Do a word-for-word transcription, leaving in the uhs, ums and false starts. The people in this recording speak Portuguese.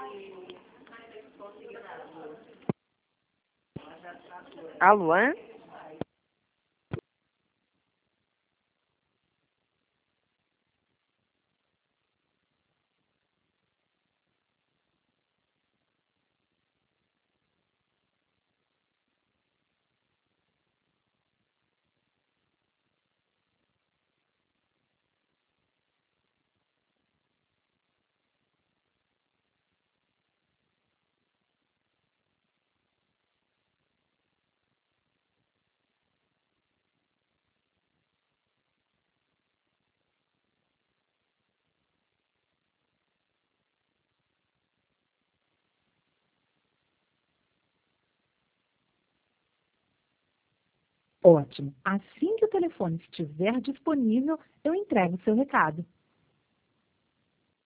Alô? Ótimo. Assim que o telefone estiver disponível, eu entrego o seu recado.